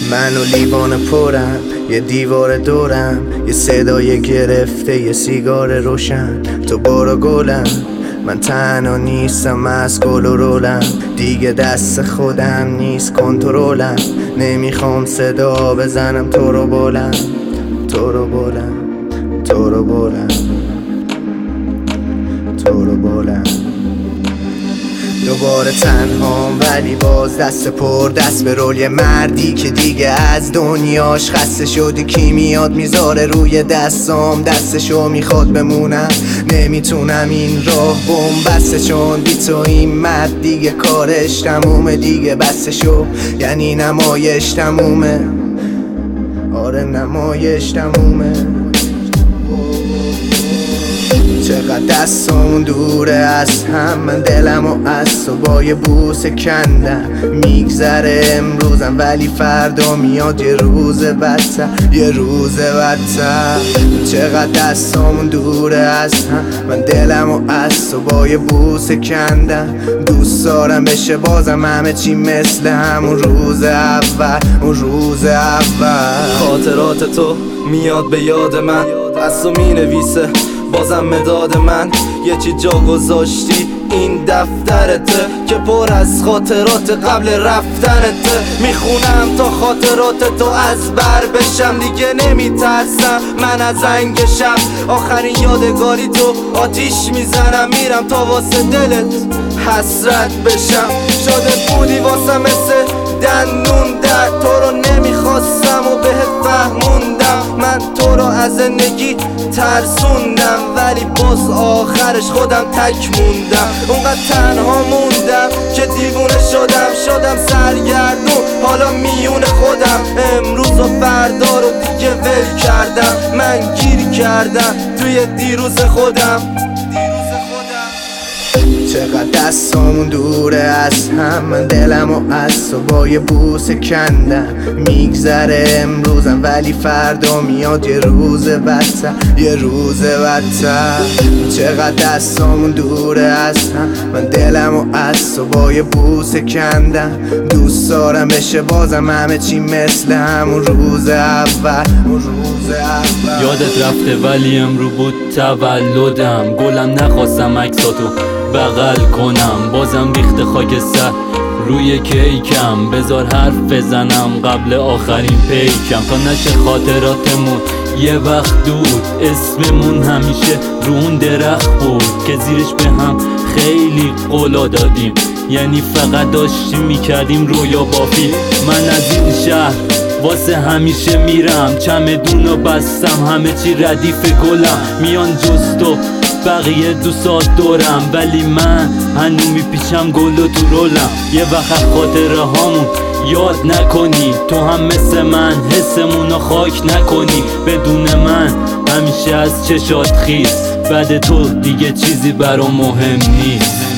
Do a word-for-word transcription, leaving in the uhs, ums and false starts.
من و لیوان پرم، یه دیوار دورم، یه صدای گرفته، یه سیگار روشن. تو برو گلم، من تنها نیستم، از گل و رولم. دیگه دست خودم نیست کنترلم. نمیخوام صدا بزنم تو رو بلند، تو رو بلند، تو رو بلند، تو رو بلند. دوباره تنهام ولی باز دست پر دست به رول یه مردی که دیگه از دنیاش خسته شده. کی میاد میذاره روی دستام، دستشو میخواد بمونم. نمیتونم این راه بوم بسته، چون بی تو این مرد دیگه کارش تمومه. دیگه بسته شو، یعنی نمایش تمومه. آره نمایش تمومه. چقدر دستامون دوره از هم، من دلم و از تو با یه بوسه کندم. میگذره امروزم ولی فردا میاد یه روز بدتر، یه روز بدتر. چقدر دستامون دوره از هم، من دلم و از تو با یه بوسه کندم. دوست دارم بشه بازم همه چی مثل همون روز اول، اون روز اول. خاطرات تو میاد به یاد من، از تو می نویسه بازم مداد من. یه چی جا گذاشتی این دفترته که پر از خاطرات قبل رفتنته. میخونم تا خاطرات تو از بر بشم، دیگه نمیترسم من از انگشم. آخرین یادگاری تو آتیش میزنم، میرم تا واسه دلت حسرت بشم. شده بودی واسه مثل دندون در، تو رو نمیخواستم و بهت فهموندم. من تو رو از زندگی ترسوندم ولی باز آخرش خودم تک موندم. اونقدر تنها موندم که دیوونه شدم، شدم سرگردون حالا میون خودم. امروز و فردا رو دیگه ول کردم، من گیر کردم توی دیروز خودم. چقدر دستامون دوره از هم، من دلم و از تو با یه بوسه کندم. میگذره امروزم ولی فردا میاد یه روز بدتر، یه روز بدتر. چقدر دستامون دوره از هم، من دلم و از تو با یه بوسه کندم. دوست دارم بشه بازم همه چی مثل همون روز اول، اون روز اول. یادت رفته ولی امرو بود تولدم، گلم نخواستم عکساتو بغل کنم. بازم ریخت خاکستر روی کیکم، بذار حرف بزنم قبل آخرین پیکم. تا نشه خاطراتمون یه وقت دود، اسممون همیشه رو اون درخت بود که زیرش به هم خیلی قولا دادیم. یعنی فقط داشتیم میکردیم رویا بافی. من از این شهر واسه همیشه میرم، چمدونو بستم همه چی ردیف گلم. میان جز تو بقیه دوستات دورم، ولی من هنو میپیچم گل و تو رولم. یه وقت خاطره هامون یاد نکنی، تو هم مثل من حسمونو خاک نکنی. بدون من همیشه از چشات خیس، بعد تو دیگه چیزی برام مهم نیست.